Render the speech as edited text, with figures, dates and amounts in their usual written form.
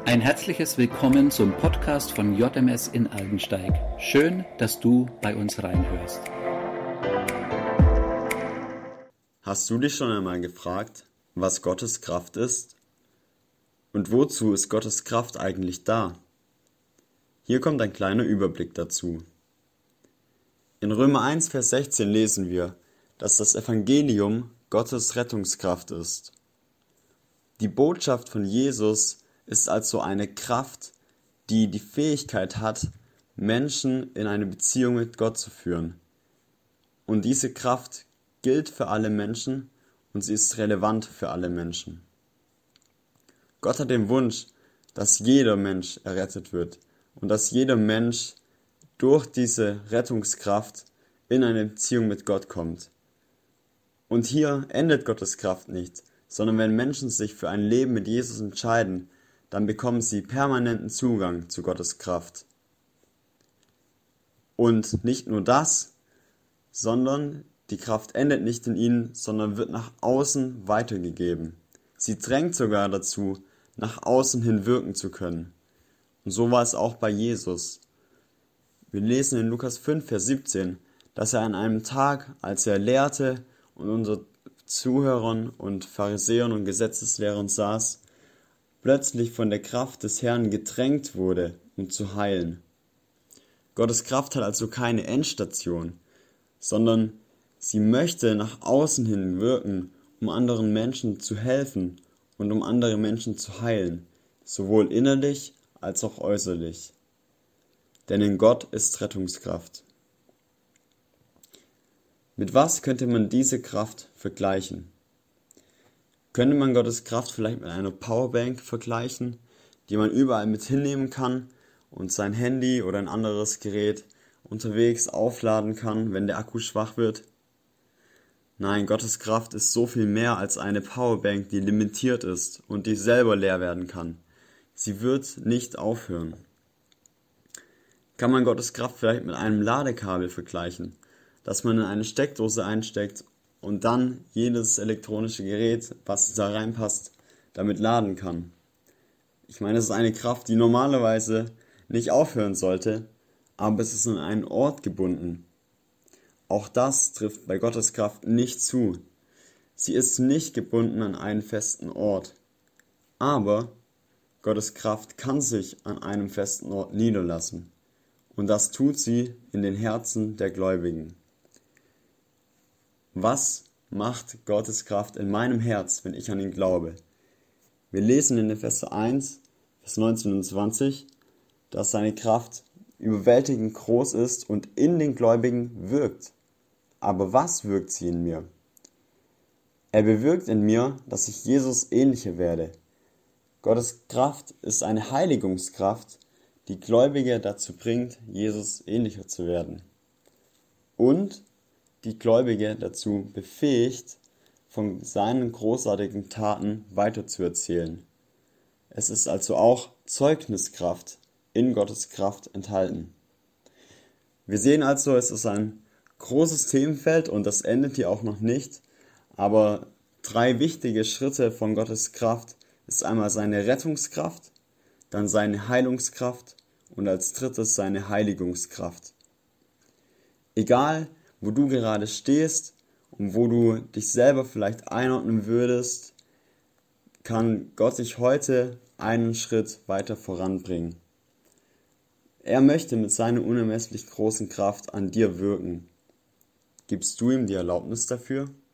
Ein herzliches Willkommen zum Podcast von JMS in Aldensteig. Schön, dass du bei uns reinhörst. Hast du dich schon einmal gefragt, was Gottes Kraft ist? Und wozu ist Gottes Kraft eigentlich da? Hier kommt ein kleiner Überblick dazu. In Römer 1, Vers 16 lesen wir, dass das Evangelium Gottes Rettungskraft ist. Die Botschaft von Jesus ist also eine Kraft, die die Fähigkeit hat, Menschen in eine Beziehung mit Gott zu führen. Und diese Kraft gilt für alle Menschen und sie ist relevant für alle Menschen. Gott hat den Wunsch, dass jeder Mensch errettet wird und dass jeder Mensch durch diese Rettungskraft in eine Beziehung mit Gott kommt. Und hier endet Gottes Kraft nicht, sondern wenn Menschen sich für ein Leben mit Jesus entscheiden, dann bekommen sie permanenten Zugang zu Gottes Kraft. Und nicht nur das, sondern die Kraft endet nicht in ihnen, sondern wird nach außen weitergegeben. Sie drängt sogar dazu, nach außen hin wirken zu können. Und so war es auch bei Jesus. Wir lesen in Lukas 5, Vers 17, dass er an einem Tag, als er lehrte und unter Zuhörern und Pharisäern und Gesetzeslehrern saß, plötzlich von der Kraft des Herrn gedrängt wurde, um zu heilen. Gottes Kraft hat also keine Endstation, sondern sie möchte nach außen hin wirken, um anderen Menschen zu helfen und um andere Menschen zu heilen, sowohl innerlich als auch äußerlich. Denn in Gott ist Rettungskraft. Mit was könnte man diese Kraft vergleichen? Könnte man Gottes Kraft vielleicht mit einer Powerbank vergleichen, die man überall mit hinnehmen kann und sein Handy oder ein anderes Gerät unterwegs aufladen kann, wenn der Akku schwach wird? Nein, Gottes Kraft ist so viel mehr als eine Powerbank, die limitiert ist und die selber leer werden kann. Sie wird nicht aufhören. Kann man Gottes Kraft vielleicht mit einem Ladekabel vergleichen, das man in eine Steckdose einsteckt und dann jedes elektronische Gerät, was da reinpasst, damit laden kann? Ich meine, es ist eine Kraft, die normalerweise nicht aufhören sollte, aber es ist an einen Ort gebunden. Auch das trifft bei Gottes Kraft nicht zu. Sie ist nicht gebunden an einen festen Ort. Aber Gottes Kraft kann sich an einem festen Ort niederlassen. Und das tut sie in den Herzen der Gläubigen. Was macht Gottes Kraft in meinem Herz, wenn ich an ihn glaube? Wir lesen in Epheser 1, Vers 19 und 20, dass seine Kraft überwältigend groß ist und in den Gläubigen wirkt. Aber was wirkt sie in mir? Er bewirkt in mir, dass ich Jesus ähnlicher werde. Gottes Kraft ist eine Heiligungskraft, die Gläubige dazu bringt, Jesus ähnlicher zu werden. Und die Gläubige dazu befähigt, von seinen großartigen Taten weiterzuerzählen. Es ist also auch Zeugniskraft in Gottes Kraft enthalten. Wir sehen also, es ist ein großes Themenfeld und das endet hier auch noch nicht, aber 3 wichtige Schritte von Gottes Kraft ist einmal seine Rettungskraft, dann seine Heilungskraft und als drittes seine Heiligungskraft. Egal, wo du gerade stehst und wo du dich selber vielleicht einordnen würdest, kann Gott dich heute einen Schritt weiter voranbringen. Er möchte mit seiner unermesslich großen Kraft an dir wirken. Gibst du ihm die Erlaubnis dafür?